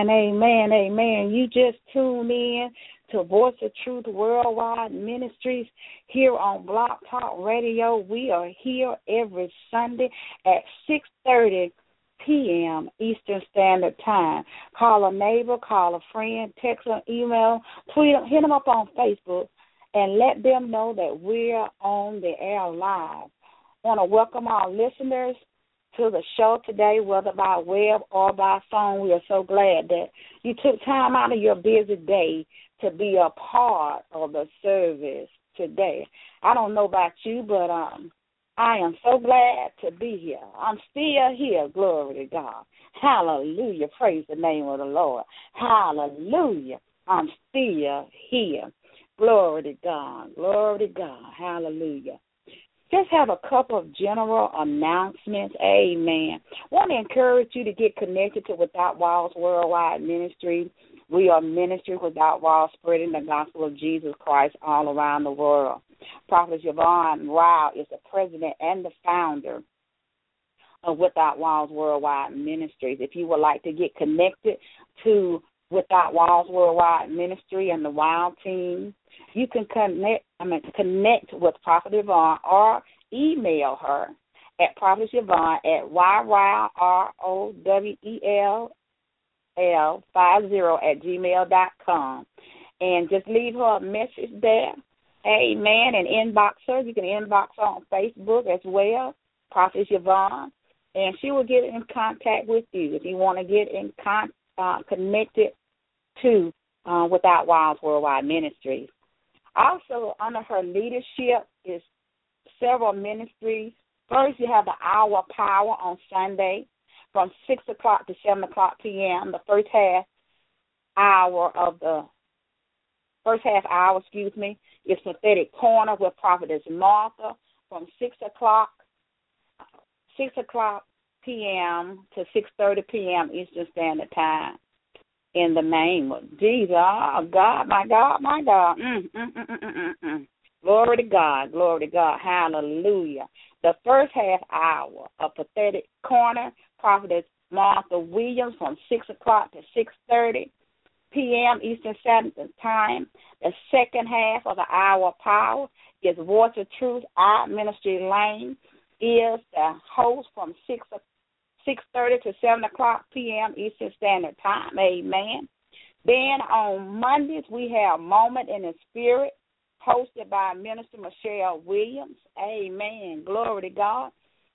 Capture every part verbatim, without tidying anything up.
amen, amen. You just tuned in to Voice of Truth Worldwide Ministries here on Blog Talk Radio. We are here every Sunday at six thirty p.m. Eastern Standard Time. Call a neighbor, call a friend, text or email, tweet them, hit them up on Facebook, and let them know that we're on the air live. I want to welcome our listeners to the show today, whether by web or by phone. We are so glad that you took time out of your busy day to be a part of the service today. I don't know about you, but um, I am so glad to be here. I'm still here, glory to God. Hallelujah, praise the name of the Lord. Hallelujah, I'm still here. Glory to God, glory to God, hallelujah. Just have a couple of general announcements. Amen. Want to encourage you to get connected to Without Walls Worldwide Ministry. We are Ministry Without Walls, spreading the gospel of Jesus Christ all around the world. Prophet Yvonne Rao is the president and the founder of Without Walls Worldwide Ministries. If you would like to get connected to Without Walls Worldwide Ministry and the WOW team, you can connect I mean, connect with Prophet Yvonne or email her at Prophet Yvonne at Y Y R O W E L L five zero at gmail dot com. And just leave her a message there. Amen. And inbox her. You can inbox her on Facebook as well, Prophet Yvonne. And she will get in contact with you if you want to get in con- uh, connected to uh, Without Walls Worldwide Ministries. Also, under her leadership is several ministries. First, you have the Hour of Power on Sunday from six o'clock to seven o'clock p.m. The first half hour of the first half hour, excuse me, is Prophetic Corner with Prophetess Martha from six o'clock six o'clock p.m. to six thirty p.m. Eastern Standard Time. In the name of Jesus. Oh, God, my God, my God. Mm, mm, mm, mm, mm, mm. Glory to God, glory to God. Hallelujah. The first half hour of Prophetic Corner, Prophetess Martha Williams from six o'clock to six thirty p.m. Eastern Standard Time. The second half of the Hour of Power is Voice of Truth. Our Ministry Lane is the host from six o'clock. six thirty to seven o'clock p.m. Eastern Standard Time. Amen. Then on Mondays, we have Moment in the Spirit, hosted by Minister Michelle Williams. Amen. Glory to God.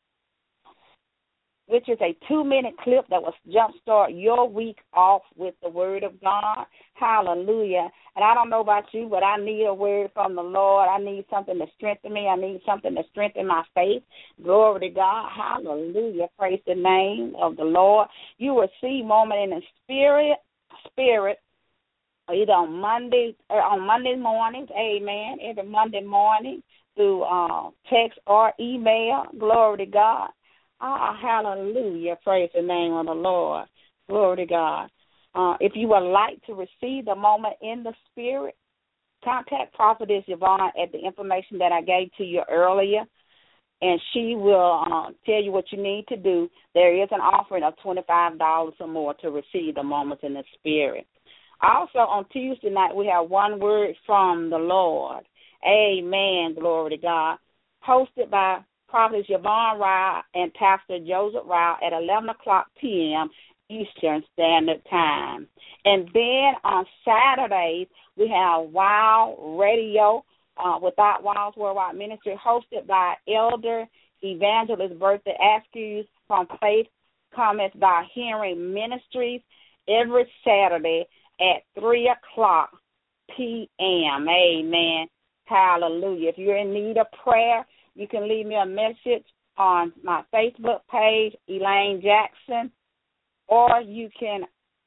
Which is a two-minute clip that will jumpstart your week off with the Word of God. Hallelujah. And I don't know about you, but I need a word from the Lord. I need something to strengthen me. I need something to strengthen my faith. Glory to God. Hallelujah. Praise the name of the Lord. You will see Moment in the Spirit, Spirit, either on Monday or on Monday mornings. Amen. Every Monday morning through uh, text or email. Glory to God. Ah, hallelujah. Praise the name of the Lord. Glory to God. Uh, if you would like to receive the Moment in the Spirit, contact Prophetess Yvonne at the information that I gave to you earlier, and she will uh, tell you what you need to do. There is an offering of twenty-five dollars or more to receive the Moments in the Spirit. Also, on Tuesday night, we have One Word from the Lord. Amen. Glory to God. Hosted by Prophet Yvonne Rao and Pastor Joseph Rao at eleven o'clock p.m. Eastern Standard Time. And then on Saturdays, we have WOW Radio uh, Without Walls Worldwide Ministry, hosted by Elder Evangelist Bertha Askews from Faith Comments by Hearing Ministries every Saturday at three o'clock p.m. Amen. Hallelujah. If you're in need of prayer, you can leave me a message on my Facebook page, Elaine Jackson, or you can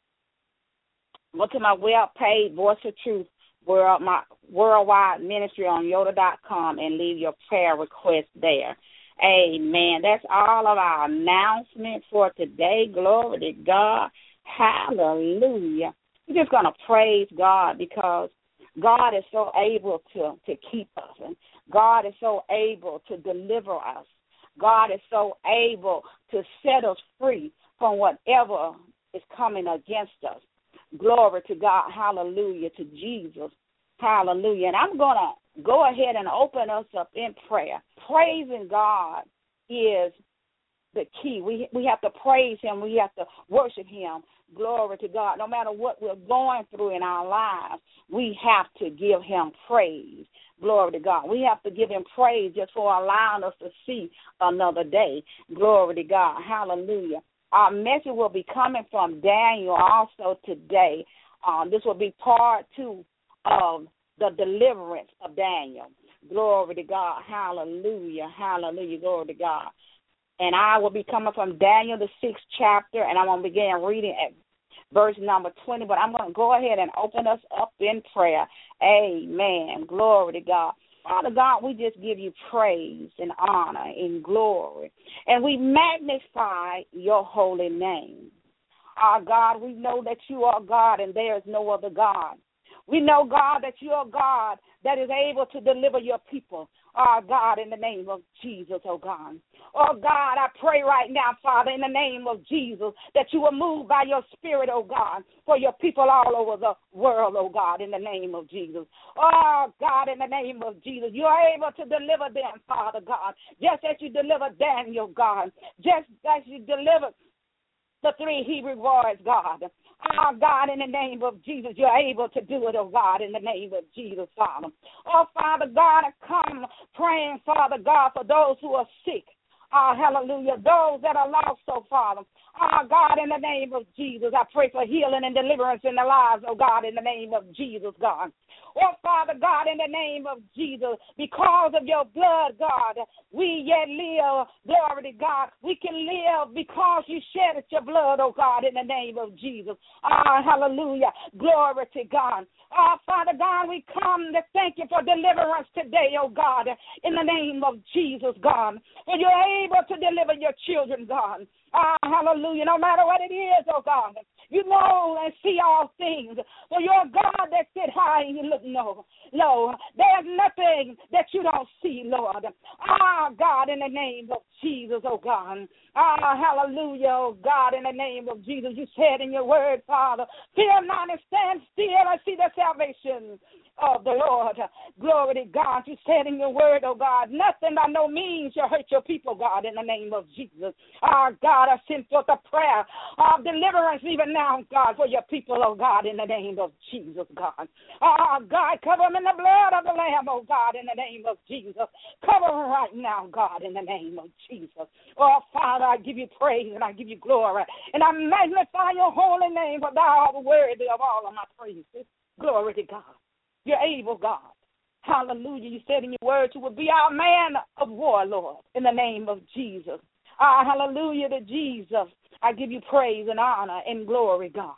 go to my web page, Voice of Truth, World, my Worldwide Ministry on Yoda dot com, and leave your prayer request there. Amen. That's all of our announcements for today. Glory to God. Hallelujah. We're just going to praise God because God is so able to, to keep us, and God is so able to deliver us. God is so able to set us free from whatever is coming against us. Glory to God. Hallelujah to Jesus. Hallelujah. And I'm going to go ahead and open us up in prayer. Praising God is the key. We we have to praise him. We have to worship him. Glory to God. No matter what we're going through in our lives, we have to give him praise. Glory to God. We have to give him praise just for allowing us to see another day. Glory to God. Hallelujah. Our message will be coming from Daniel also today. Um, this will be part two of the deliverance of Daniel. Glory to God. Hallelujah. Hallelujah. Glory to God. And I will be coming from Daniel, the sixth chapter, and I'm going to begin reading at verse number twenty. But I'm going to go ahead and open us up in prayer. Amen. Glory to God. Father God, we just give you praise and honor and glory. And we magnify your holy name. Our God, we know that you are God and there is no other God. We know, God, that you are God that is able to deliver your people. Oh, God, in the name of Jesus, oh, God. Oh, God, I pray right now, Father, in the name of Jesus, that you will move by your spirit, oh, God, for your people all over the world, oh, God, in the name of Jesus. Oh, God, in the name of Jesus, you are able to deliver them, Father, God, just as you delivered Daniel, God, just as you delivered the three Hebrew boys, God. Oh, God, in the name of Jesus, you're able to do it, oh, God, in the name of Jesus, Father. Oh, Father God, I come praying, Father God, for those who are sick. Oh, hallelujah. Those that are lost, oh, Father. Oh, God, in the name of Jesus, I pray for healing and deliverance in their lives, oh, God, in the name of Jesus, God. Oh, Father God, in the name of Jesus, because of your blood, God, we yet live. Glory to God. We can live because you shed your blood, oh, God, in the name of Jesus. Ah, hallelujah. Glory to God. Oh, Father God, we come to thank you for deliverance today, oh, God, in the name of Jesus, God. For you're able to deliver your children, God. Ah, hallelujah. No matter what it is, oh, God. You know and see all things. For you're a God that sit high and you look low. Low. There's nothing that you don't see, Lord. Ah, God, in the name of Jesus, oh God. Ah, hallelujah, oh God, in the name of Jesus. You said in your word, Father, fear not and stand still and see the salvation of the Lord. Glory to God. You said in your word, oh God, nothing by no means shall hurt your people, God, in the name of Jesus. Our God, I send forth a prayer of deliverance even now, God, for your people, oh God, in the name of Jesus, God. Oh God, cover them in the blood of the Lamb, oh God, in the name of Jesus. Cover them right now, God, in the name of Jesus. Oh Father, I give you praise and I give you glory. And I magnify your holy name, for thou art worthy of all of my praises. Glory to God. You're able, God. Hallelujah. You said in your word you would be our man of war, Lord, in the name of Jesus. Ah, hallelujah to Jesus. I give you praise and honor and glory, God.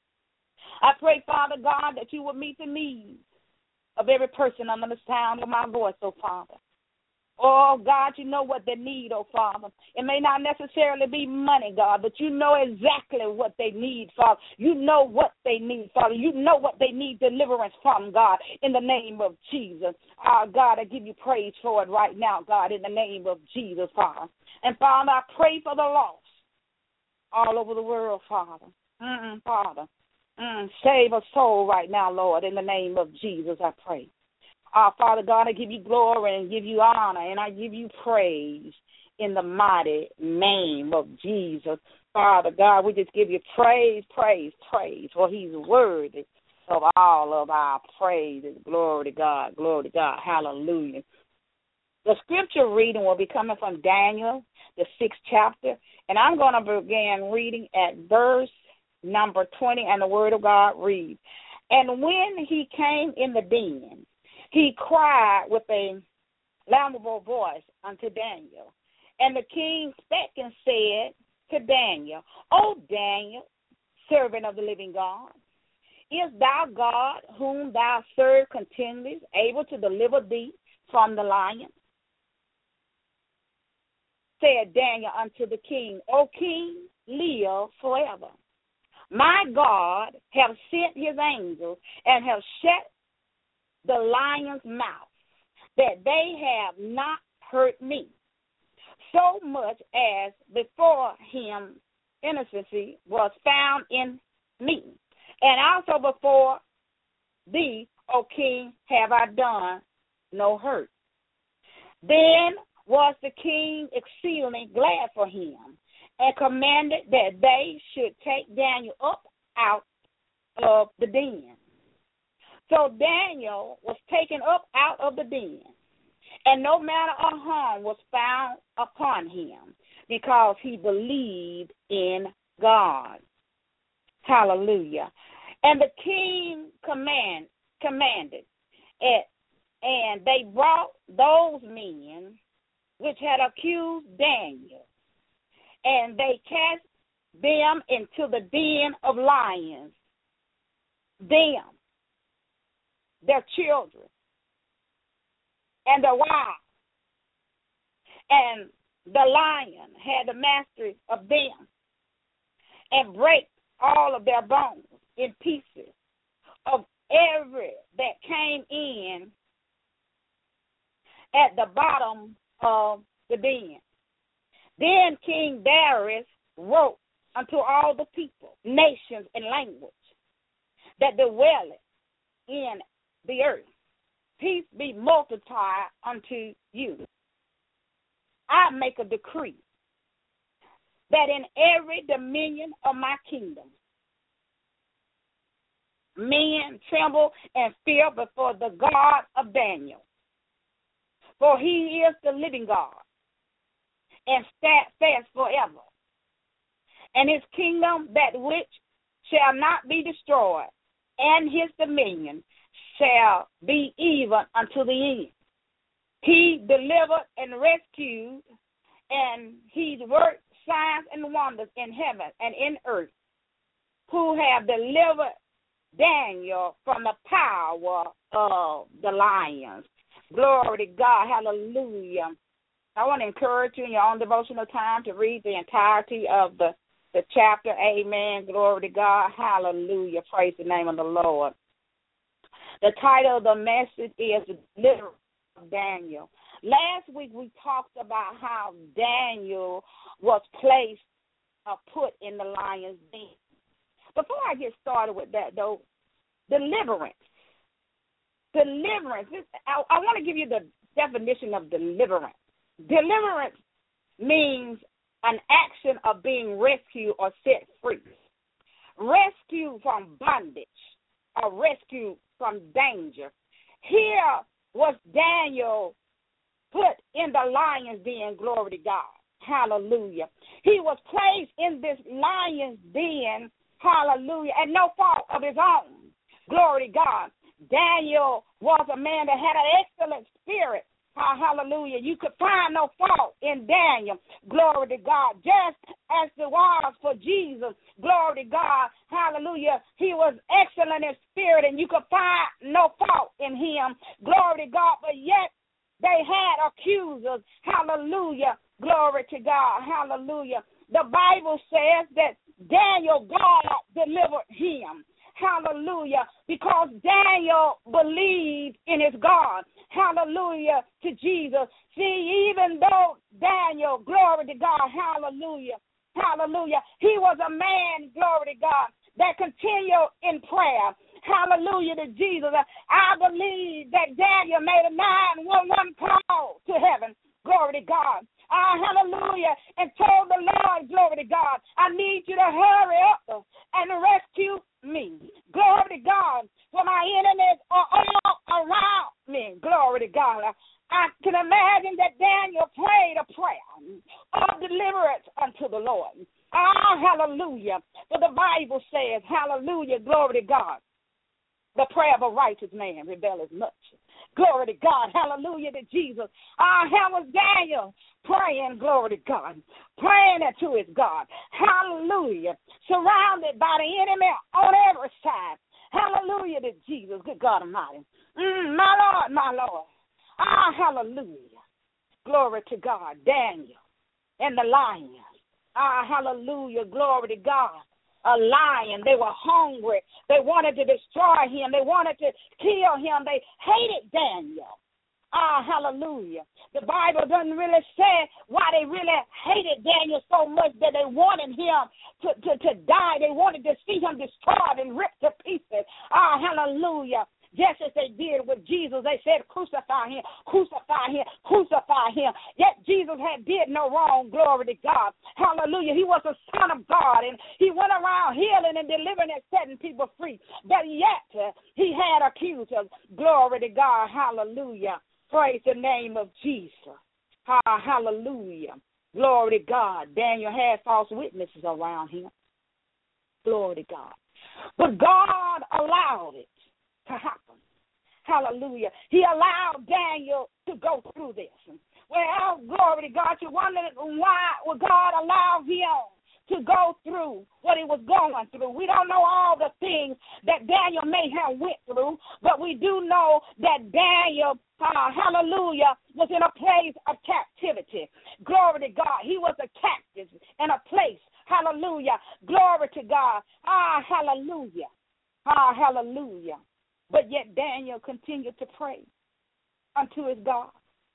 I pray, Father God, that you will meet the needs of every person under the sound of my voice, oh Father. Oh, God, you know what they need, oh, Father. It may not necessarily be money, God, but you know exactly what they need, Father. You know what they need, Father. You know what they need deliverance from, God, in the name of Jesus. Ah, God, I give you praise for it right now, God, in the name of Jesus, Father. And, Father, I pray for the lost all over the world, Father. Mm-mm, Father. Mm, save a soul right now, Lord, in the name of Jesus, I pray. Uh, Father God, I give you glory and give you honor, and I give you praise in the mighty name of Jesus. Father God, we just give you praise, praise, praise, for he's worthy of all of our praises. Glory to God, glory to God, hallelujah. The scripture reading will be coming from Daniel, the sixth chapter, and I'm going to begin reading at verse number twenty, and the word of God reads, "And when he came in the den, he cried with a laudable voice unto Daniel. And the king spake and said to Daniel, O Daniel, servant of the living God, is thou God whom thou serve continually, able to deliver thee from the lion? Said Daniel unto the king, O king, live forever. My God have sent his angels and have shut the lion's mouth, that they have not hurt me, so much as before him innocency was found in me. And also before thee, O king, have I done no hurt. Then was the king exceedingly glad for him, and commanded that they should take Daniel up out of the den. So Daniel was taken up out of the den, and no manner of harm was found upon him, because he believed in God. Hallelujah. And the king command, commanded, it, and they brought those men which had accused Daniel, and they cast them into the den of lions, them, their children, and their wives. And the lion had the mastery of them, and break all of their bones in pieces of every that came in at the bottom of the den. Then King Darius wrote unto all the people, nations, and language that dwelleth in the earth, peace be multiplied unto you. I make a decree that in every dominion of my kingdom men tremble and fear before the God of Daniel, for he is the living God and steadfast forever, and his kingdom that which shall not be destroyed, and his dominion shall be even unto the end. He delivered and rescued, and he worked signs and wonders in heaven and in earth, who have delivered Daniel from the power of the lions. Glory to God. Hallelujah. I want to encourage you in your own devotional time to read the entirety of the, the chapter. Amen. Glory to God. Hallelujah. Praise the name of the Lord. The title of the message is The Deliverance of Daniel. Last week we talked about how Daniel was placed or put in the lion's den. Before I get started with that, though, deliverance. Deliverance. I, I want to give you the definition of deliverance. Deliverance means an action of being rescued or set free. Rescue from bondage or rescue from danger. Here was Daniel put in the lion's den, glory to God. Hallelujah. He was placed in this lion's den, hallelujah, and no fault of his own. Glory to God. Daniel was a man that had an excellent spirit. Hallelujah. You could find no fault in Daniel. Glory to God. Just as there was for Jesus. Glory to God. Hallelujah. He was excellent in spirit, and you could find no fault in him. Glory to God. But yet they had accusers. Hallelujah. Glory to God. Hallelujah. The Bible says that Daniel, God delivered him. Hallelujah. Because Daniel believed in his God. Hallelujah to Jesus. See, even though Daniel, glory to God, hallelujah, hallelujah, he was a man, glory to God, that continued in prayer. Hallelujah to Jesus. I believe that Daniel made a nine one one call to heaven. Glory to God. Ah, hallelujah. And told the Lord, glory to God, I need you to hurry up and rescue me. Glory to God. For my enemies are all around me. Glory to God. I can imagine that Daniel prayed a prayer of deliverance unto the Lord. Ah, hallelujah. For the Bible says, hallelujah, glory to God. The prayer of a righteous man availeth much. Glory to God. Hallelujah to Jesus. Ah, how was Daniel praying, glory to God, praying unto his God. Hallelujah. Surrounded by the enemy on every side. Hallelujah to Jesus. Good God Almighty. Mm, my Lord, my Lord. Ah, hallelujah. Glory to God. Daniel and the lions. Ah, hallelujah. Glory to God. A lion. They were hungry. They wanted to destroy him. They wanted to kill him. They hated Daniel. Ah, hallelujah. The Bible doesn't really say why they really hated Daniel so much that they wanted him to, to, to die. They wanted to see him destroyed and ripped to pieces. Ah, hallelujah. Just as they did with Jesus, they said, crucify him, crucify him, crucify him. Yet Jesus had did no wrong, glory to God. Hallelujah. He was the Son of God, and he went around healing and delivering and setting people free. But yet, uh, he had accusers, glory to God. Hallelujah. Praise the name of Jesus. Ah, hallelujah. Glory to God. Daniel had false witnesses around him. Glory to God. But God allowed it to happen. Hallelujah. He allowed Daniel to go through this. Well, glory to God. You wonder why would God allow him to go through what he was going through. We don't know all the things that Daniel may have went through, but we do know that Daniel, uh, hallelujah, was in a place of captivity. Glory to God. He was a captive in a place. Hallelujah. Glory to God. Ah, hallelujah. Ah, hallelujah. But yet Daniel continued to pray unto his God.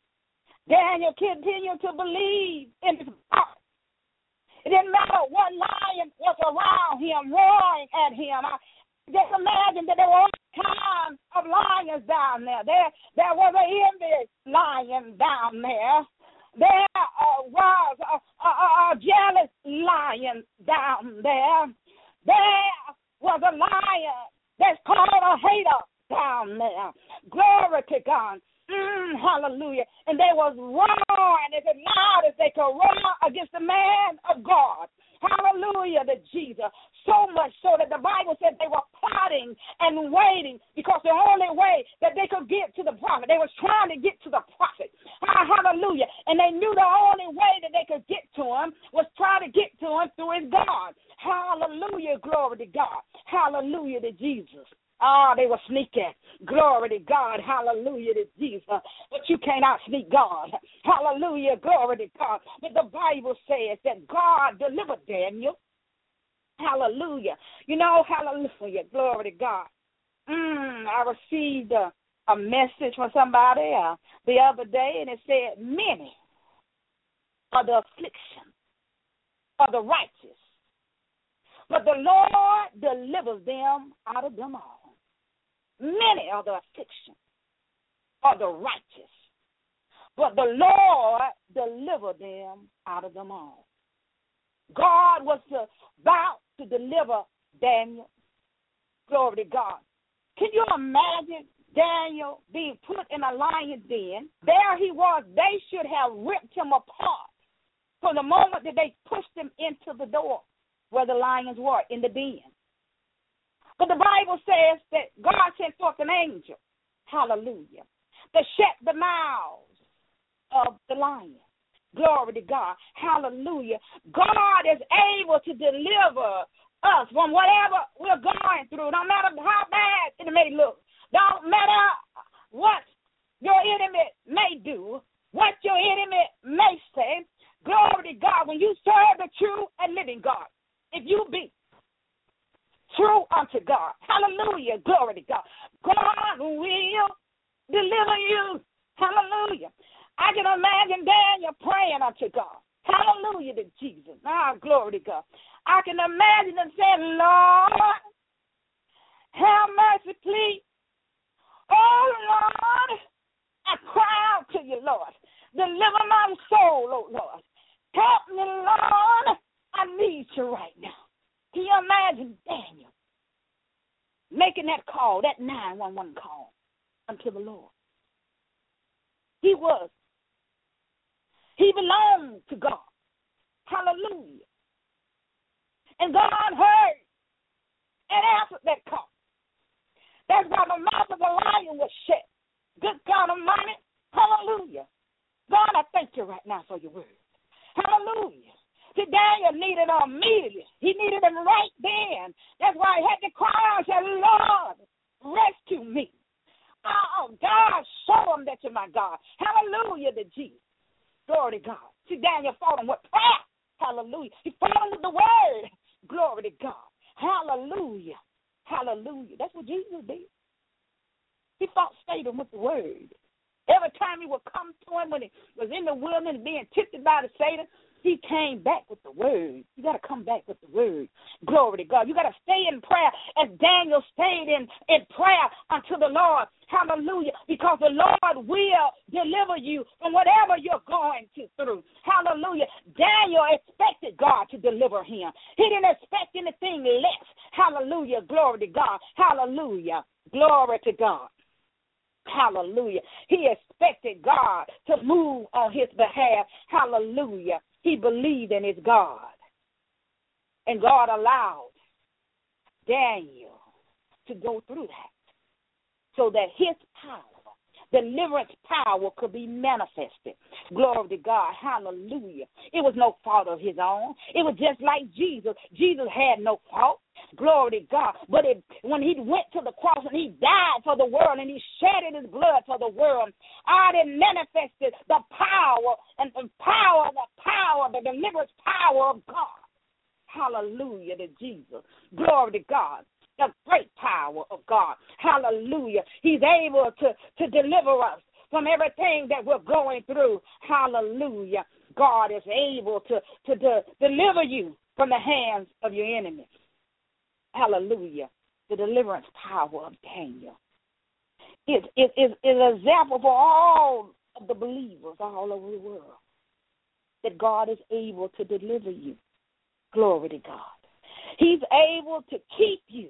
Daniel continued to believe in his God. It didn't matter what lion was around him, roaring at him. I just imagine that there were all kinds of lions down there. There, there was an envious lion down there. There uh, was a, a, a jealous lion down there. There was a lion that's called a hater down there. Glory to God. Mm, hallelujah. And they was roaring as loud as they could roar against the man of God. Hallelujah to Jesus. So much so that the Bible said they were plotting and waiting because the only way that they could get to the prophet, they was trying to get to the prophet. Hallelujah. And they knew the only way that they could get to him was try to get to him through his God. Hallelujah. Glory to God. Hallelujah to Jesus. Ah, they were sneaking. Glory to God. Hallelujah to Jesus. But you can't out-sneak God. Hallelujah. Glory to God. But the Bible says that God delivered Daniel. Hallelujah. You know, hallelujah. Glory to God. Mm, I received a, a message from somebody uh, the other day, and it said, many are the affliction of the righteous, but the Lord delivers them out of them all. Many are the affliction of the righteous, but the Lord delivered them out of them all. God was to, about to deliver Daniel. Glory to God. Can you imagine Daniel being put in a lion's den? There he was. They should have ripped him apart from the moment that they pushed him into the door where the lions were, in the den. But the Bible says that God sent forth an angel, hallelujah, to shut the mouths of the lions. Glory to God, hallelujah. God is able to deliver us from whatever we're going through, no matter how bad it may look, don't matter what your enemy may do, what your enemy may say. Glory to God, when you serve the true and living God, if you be true unto God. Hallelujah. Glory to God. God will deliver you. Hallelujah. I can imagine Daniel praying unto God. Hallelujah to Jesus. Ah, glory to God. I can imagine him saying, Lord, have mercy, please. Oh, Lord, I cry out to you, Lord. Deliver my soul, oh, Lord. Help me, Lord. I need you right now. Can you imagine Daniel making that call, that nine one one call unto the Lord? He was. He belonged to God. Hallelujah. And God heard and answered that call. That's why the mouth of the lion was shut. Good God Almighty. Hallelujah. God, I thank you right now for your word. Hallelujah. See, Daniel needed him immediately. He needed him right then. That's why he had to cry out and say, Lord, rescue me. Oh, God, show him that you're my God. Hallelujah to Jesus. Glory to God. See, Daniel fought him with prayer. Hallelujah. He fought him with the word. Glory to God. Hallelujah. Hallelujah. That's what Jesus did. He fought Satan with the word. Every time he would come to him when he was in the wilderness being tempted by the Satan, he came back with the word. You got to come back with the word. Glory to God. You got to stay in prayer as Daniel stayed in, in prayer unto the Lord. Hallelujah. Because the Lord will deliver you from whatever you're going to through. Hallelujah. Daniel expected God to deliver him. He didn't expect anything less. Hallelujah. Glory to God. Hallelujah. Glory to God. Hallelujah. He expected God to move on his behalf. Hallelujah. He believed in his God. And God allowed Daniel to go through that so that his power, deliverance power, could be manifested. Glory to God. Hallelujah. It was no fault of his own. It was just like Jesus. Jesus had no fault. Glory to God. But it, when he went to the cross and he died for the world and he shedded his blood for the world, God had manifested the power and the power, the power, the deliverance power of God. Hallelujah to Jesus. Glory to God. The great power of God. Hallelujah. He's able to, to deliver us from everything that we're going through. Hallelujah. God is able to, to, to deliver you from the hands of your enemies. Hallelujah. The deliverance power of Daniel is, is, is, is an example for all of the believers all over the world that God is able to deliver you. Glory to God. He's able to keep you.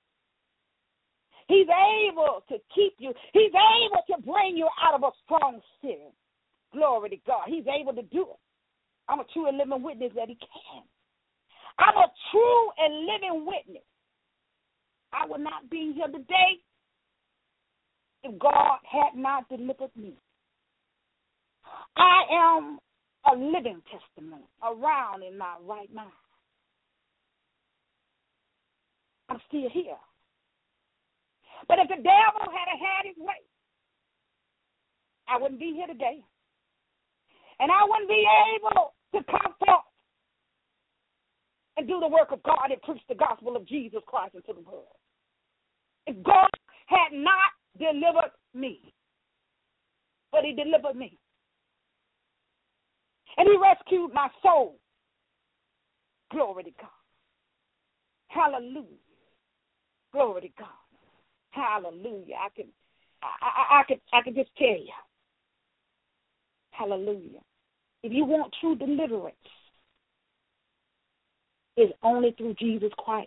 He's able to keep you. He's able to bring you out of a strong sin. Glory to God. He's able to do it. I'm a true and living witness that he can. I'm a true and living witness. I would not be here today if God had not delivered me. I am a living testimony around in my right mind. I'm still here. But if the devil had had his way, I wouldn't be here today. And I wouldn't be able to come forth and do the work of God and preach the gospel of Jesus Christ into the world. If God had not delivered me, but he delivered me. And he rescued my soul. Glory to God. Hallelujah. Glory to God. Hallelujah. I can I, I, I can I can just tell you. Hallelujah. If you want true deliverance, it's only through Jesus Christ.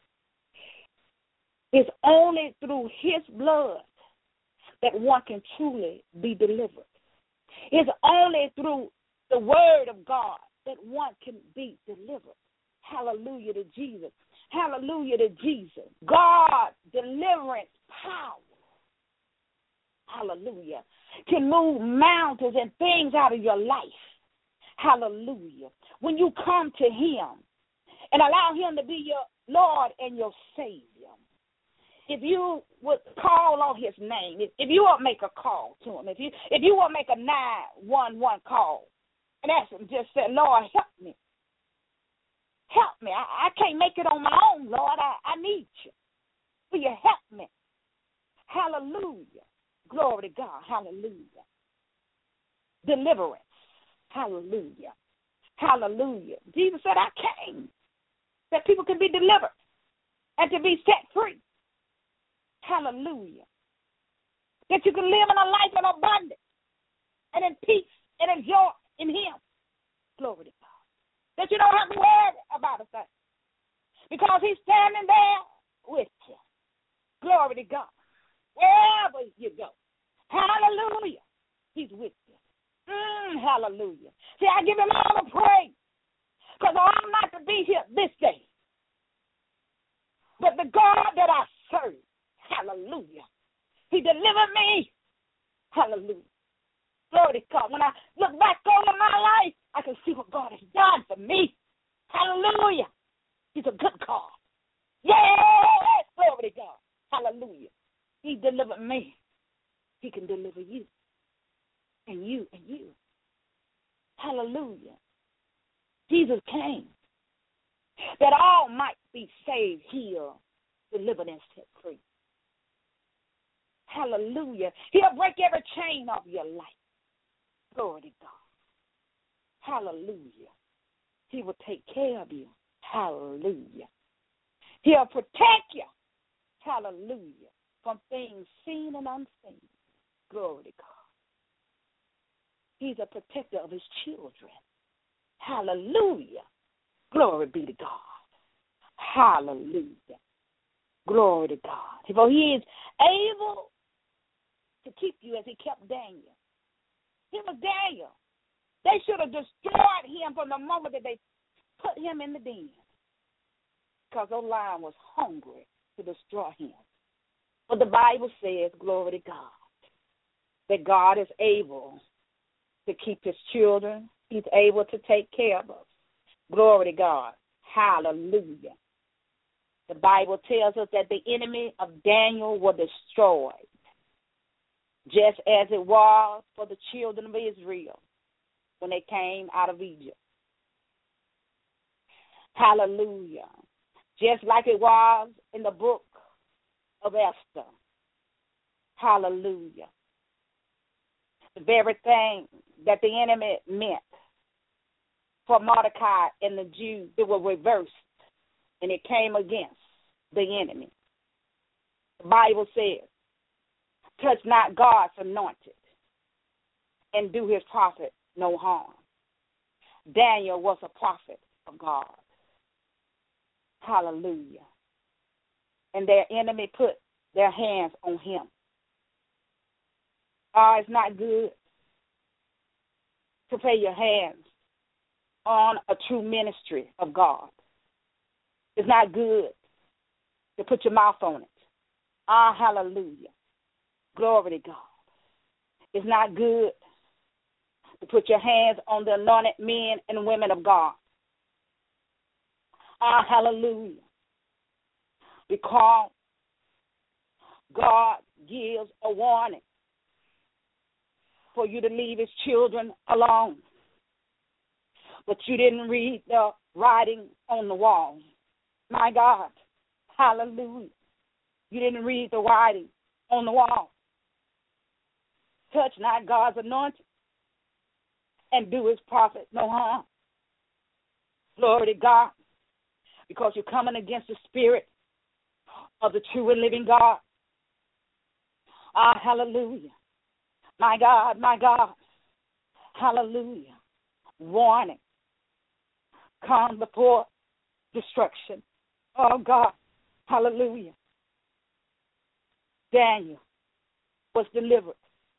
It's only through his blood that one can truly be delivered. It's only through the word of God that one can be delivered. Hallelujah to Jesus. Hallelujah to Jesus. God, deliverance, power. Hallelujah. Can move mountains and things out of your life. Hallelujah. When you come to him and allow him to be your Lord and your Savior, if you would call on his name, if, if you would make a call to him, if you if you would make a nine one one call and ask him, just say, Lord, help me. Help me. I, I can't make it on my own, Lord. I, I need you. Will you help me? Hallelujah. Glory to God. Hallelujah. Deliverance. Hallelujah. Hallelujah. Jesus said, I came that people can be delivered and to be set free. Hallelujah. That you can live in a life of abundance and in peace and in joy in him. Glory to God. That you don't have to worry about a thing because he's standing there with you. Glory to God. Wherever you go. Hallelujah. He's with you. Mm, hallelujah. See, I give him all the praise because I'm not to be here this day. But the God that I serve, hallelujah, he delivered me. Hallelujah. Glory to God. When I look back over my life, I can see what God has done for me. Hallelujah. He's a good God. Yes. Glory to God. Hallelujah. He delivered me. He can deliver you. And you and you. Hallelujah. Jesus came that all might be saved, healed, delivered, and set free. Hallelujah. He'll break every chain of your life. Glory to God. Hallelujah. He will take care of you. Hallelujah. He'll protect you. Hallelujah. From things seen and unseen. Glory to God. He's a protector of his children. Hallelujah. Glory be to God. Hallelujah. Glory to God. For he is able to keep you as he kept Daniel. He was Daniel. They should have destroyed him from the moment that they put him in the den, because the lion was hungry to destroy him. But the Bible says, glory to God, that God is able to keep his children. He's able to take care of us. Glory to God. Hallelujah. The Bible tells us that the enemy of Daniel was destroyed, just as it was for the children of Israel when they came out of Egypt. Hallelujah. Just like it was in the book of Esther. Hallelujah. The very thing that the enemy meant for Mordecai and the Jews, it was reversed, and it came against the enemy. The Bible says, touch not God's anointed and do his prophet no harm. Daniel was a prophet of God. Hallelujah. And their enemy put their hands on him. Oh, it's not good to put your hands on a true ministry of God. It's not good to put your mouth on it. Ah, hallelujah. Glory to God. It's not good to put your hands on the anointed men and women of God. Ah, hallelujah. Because God gives a warning for you to leave his children alone. But you didn't read the writing on the wall. My God, hallelujah. You didn't read the writing on the wall. Touch not God's anointed and do his prophet no harm. Glory to God. Because you're coming against the spirit of the true and living God. Ah, hallelujah. My God, my God. Hallelujah. Warning. Come before destruction. Oh, God. Hallelujah. Daniel was delivered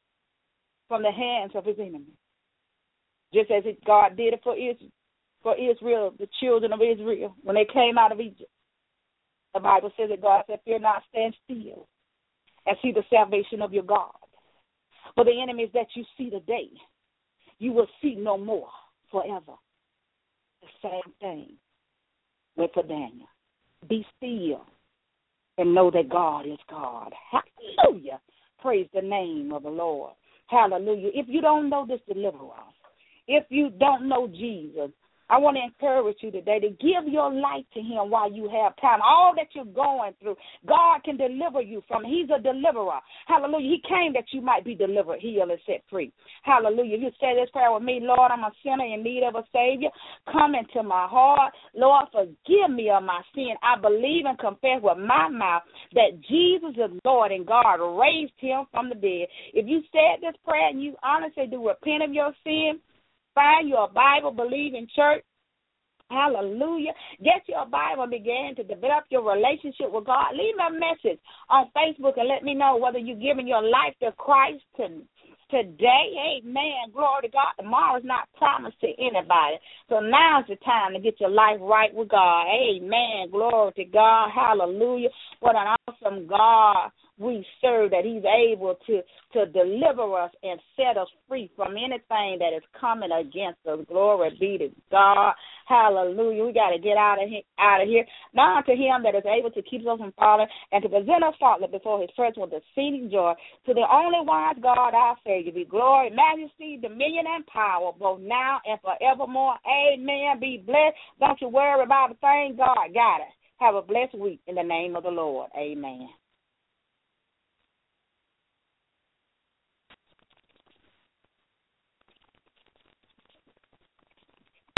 from the hands of his enemy, just as it, God did it for Israel, for Israel, the children of Israel, when they came out of Egypt. The Bible says that God said, fear not, stand still and see the salvation of your God. For the enemies that you see today, you will see no more forever. The same thing went for Daniel. Be still and know that God is God. Hallelujah. Praise the name of the Lord. Hallelujah. If you don't know this deliverer, if you don't know Jesus, I want to encourage you today to give your life to him while you have time. All that you're going through, God can deliver you from. He's a deliverer. Hallelujah. He came that you might be delivered, healed, and set free. Hallelujah. You say this prayer with me, Lord, I'm a sinner in need of a Savior. Come into my heart. Lord, forgive me of my sin. I believe and confess with my mouth that Jesus is Lord and God raised him from the dead. If you said this prayer and you honestly do repent of your sin, find your Bible, believe in church. Hallelujah. Get your Bible and begin to develop your relationship with God. Leave me a message on Facebook and let me know whether you're giving your life to Christ to, today. Amen. Glory to God. Tomorrow's not promised to anybody. So now's the time to get your life right with God. Amen. Glory to God. Hallelujah. What an awesome God we serve, that he's able to, to deliver us and set us free from anything that is coming against us. Glory be to God. Hallelujah. We got to get out of here, out of here. Now to him that is able to keep us from falling and to present us faultless before his presence with exceeding joy. To the only wise God, our Savior, be glory, majesty, dominion, and power, both now and forevermore. Amen. Be blessed. Don't you worry about a thing. God got it. Have a blessed week in the name of the Lord. Amen.